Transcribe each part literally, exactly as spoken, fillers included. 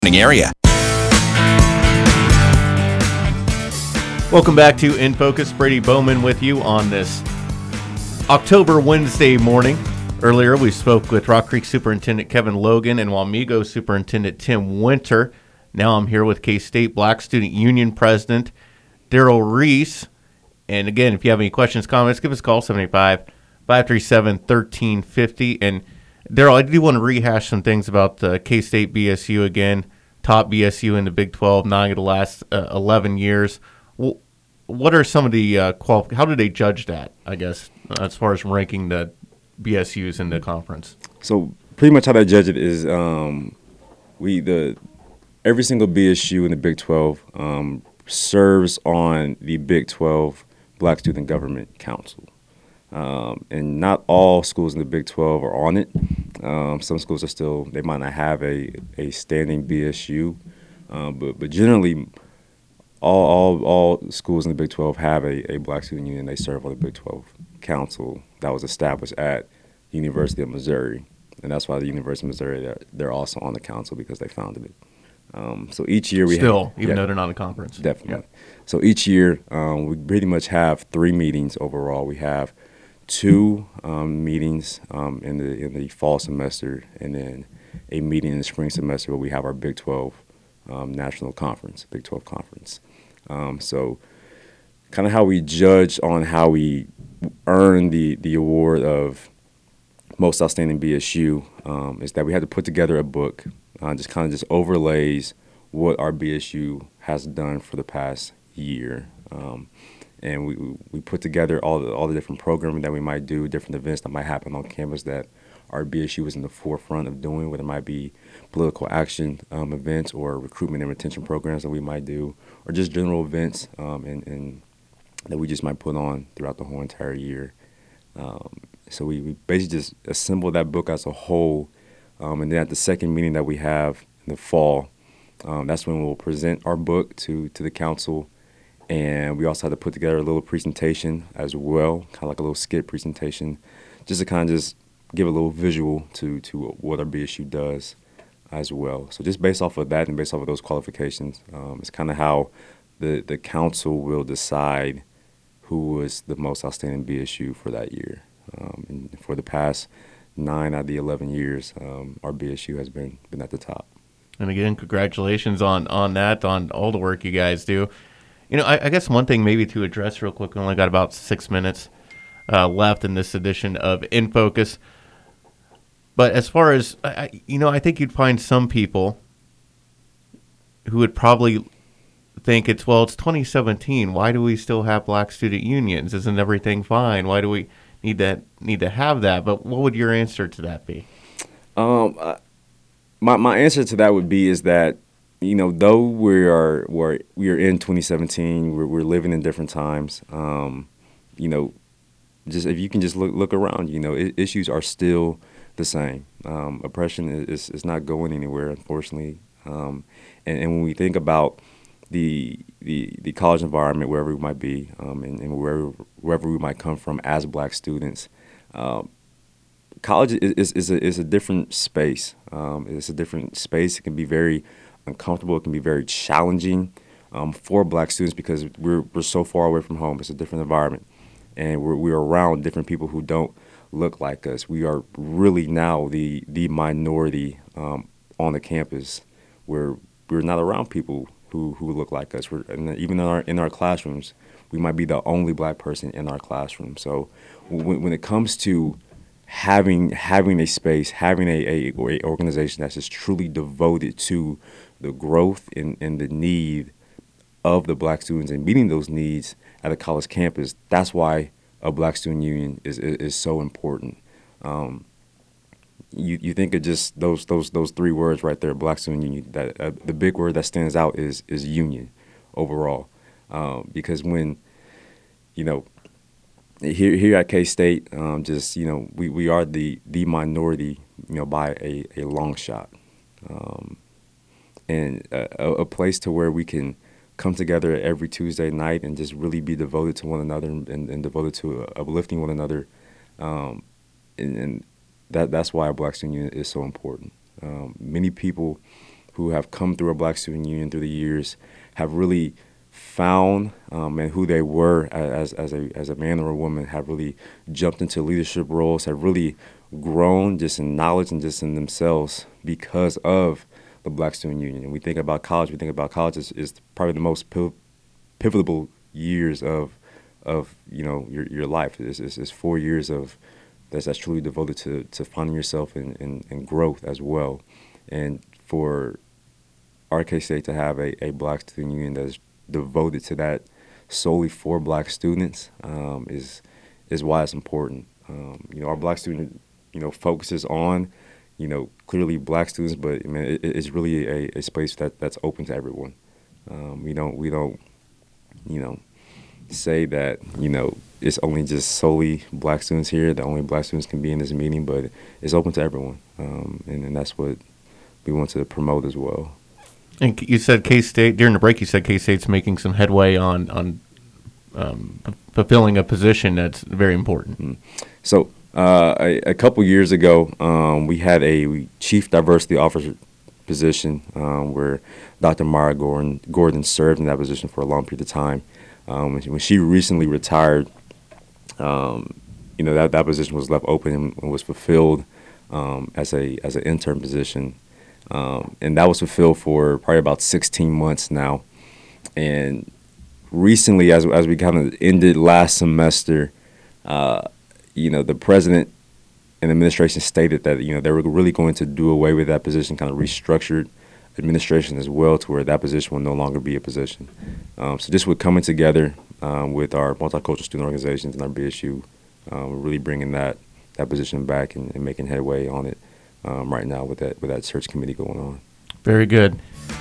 area. Welcome back to In Focus. Brady Bowman with you on this October Wednesday morning. Earlier, we spoke with Rock Creek Superintendent Kevin Logan and Wamego Superintendent Tim Winter. Now I'm here with K-State Black Student Union President Daryl Reese. And again, if you have any questions, comments, give us a call, seven eight five, five three seven, one three five zero. And Daryl, I do want to rehash some things about uh, K-State B S U again. Top B S U in the Big twelve, nine of the last uh, eleven years. Well, what are some of the uh, qual? How do they judge that, I guess, as far as ranking the B S Us in the conference? So pretty much how they judge it is um, we the every single B S U in the Big twelve um, serves on the Big twelve Black Student Government Council. Um, and not all schools in the Big twelve are on it. Um, some schools are still, they might not have a, a standing B S U, um, but, but generally all, all all schools in the Big twelve have a, a Black Student Union. They serve on the Big twelve Council that was established at the University of Missouri. And that's why the University of Missouri, they're, they're also on the council because they founded it. Um, so each year we Still, have, even yeah, though they're not a conference. Definitely. Yeah. So each year um, we pretty much have three meetings overall. We have two um, meetings um, in the in the fall semester, and then a meeting in the spring semester where we have our Big twelve um, national conference, Big twelve conference. Um, so kind of how we judge on how we earn the, the award of most outstanding B S U um, is that we had to put together a book, uh, just kind of just overlays what our B S U has done for the past year. Um, And we we put together all the all the different programming that we might do, different events that might happen on campus that our B S U was in the forefront of doing, whether it might be political action um, events or recruitment and retention programs that we might do, or just general events um, and, and that we just might put on throughout the whole entire year. Um, so we, we basically just assemble that book as a whole, um, and then at the second meeting that we have in the fall, um, that's when we'll present our book to to the council. And we also had to put together a little presentation as well, kind of like a little skit presentation, just to kind of just give a little visual to, to what our B S U does as well. So just based off of that and based off of those qualifications, um, it's kind of how the, the council will decide who was the most outstanding B S U for that year. Um, and for the past nine out of the eleven years, um, our B S U has been, been at the top. And again, congratulations on, on that, on all the work you guys do. You know, I, I guess one thing maybe to address real quick, we only got about six minutes uh, left in this edition of In Focus. But as far as, I, you know, I think you'd find some people who would probably think it's, well, it's twenty seventeen. Why do we still have black student unions? Isn't everything fine? Why do we need that, need to have that? But what would your answer to that be? Um, uh, my my answer to that would be is that, you know, though we are we're, we are in twenty seventeen, we're, we're living in different times. Um, you know, just if you can just look look around, you know, I- issues are still the same. Um, oppression is is not going anywhere, unfortunately. Um, and, and when we think about the the the college environment, wherever we might be, um, and, and wherever wherever we might come from as Black students, um, college is is, is a is a different space. Um, it's a different space. It can be very uncomfortable. It can be very challenging um, for Black students because we're we're so far away from home. It's a different environment, and we're we're around different people who don't look like us. We are really now the the minority um, on the campus. We're we're not around people who, who look like us. We're and even in our in our classrooms, we might be the only Black person in our classroom. So when when it comes to having having a space, having a, a, a organization that's just truly devoted to the growth and, and the need of the Black students and meeting those needs at a college campus, that's why a Black student union is is, is so important. Um, you you think of just those those those three words right there, Black student union. That uh, the big word that stands out is is union overall, um, because when you know. Here, here at K-State, um, just you know, we, we are the, the minority, you know, by a, a long shot, um, and a, a place to where we can come together every Tuesday night and just really be devoted to one another and, and devoted to uplifting one another, um, and, and that that's why a Black student union is so important. Um, many people who have come through our Black Student Union through the years have really found um, and who they were as as a as a man or a woman, have really jumped into leadership roles, have really grown just in knowledge and just in themselves because of the Black Student Union. And we think about college, we think about college is, is probably the most pivotal years of of you know your your life. It's, it's, it's four years of that's, that's truly devoted to to finding yourself and in, in, in growth as well. And for our K-State to have a, a Black Student Union that is devoted to that solely for Black students um, is is why it's important. Um, you know, our Black student you know focuses on you know clearly Black students, but I mean, it, it's really a, a space that, that's open to everyone. Um, we don't we don't you know say that you know it's only just solely Black students here, that only Black students can be in this meeting, but it's open to everyone, um, and, and that's what we want to promote as well. And you said K-State, during the break, you said K-State's making some headway on, on um, fulfilling a position that's very important. Mm. So uh, a, a couple years ago, um, we had a chief diversity officer position um, where Doctor Mara Gordon, Gordon served in that position for a long period of time. Um, when she recently retired, um, you know, that, that position was left open and was fulfilled um, as a as an intern position. Um, and that was fulfilled for probably about sixteen months now. And recently, as as we kind of ended last semester, uh, you know, the president and the administration stated that, you know, they were really going to do away with that position, kind of restructured administration as well to where that position will no longer be a position. Um, so just with coming together um, with our multicultural student organizations and our B S U, um, we're really bringing that, that position back and, and making headway on it. Um, right now with that with that search committee going on. Very good.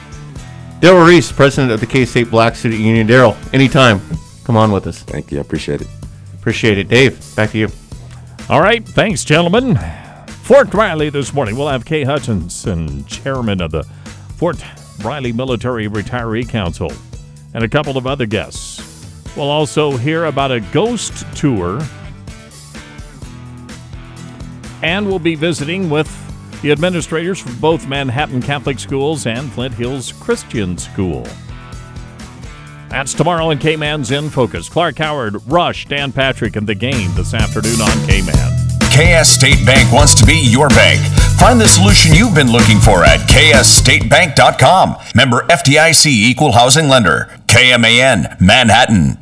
Daryl Reese, president of the K-State Black Student Union. Daryl, anytime, come on with us. Thank you. I appreciate it. Appreciate it. Dave, back to you. All right. Thanks, gentlemen. Fort Riley this morning. We'll have Kay Hutchinson, chairman of the Fort Riley Military Retiree Council, and a couple of other guests. We'll also hear about a ghost tour, and we'll be visiting with the administrators from both Manhattan Catholic Schools and Flint Hills Christian School. That's tomorrow in K-Man's In Focus. Clark Howard, Rush, Dan Patrick, and The Game this afternoon on K-Man. K S State Bank wants to be your bank. Find the solution you've been looking for at k s state bank dot com. Member F D I C Equal Housing Lender. K M A N, Manhattan.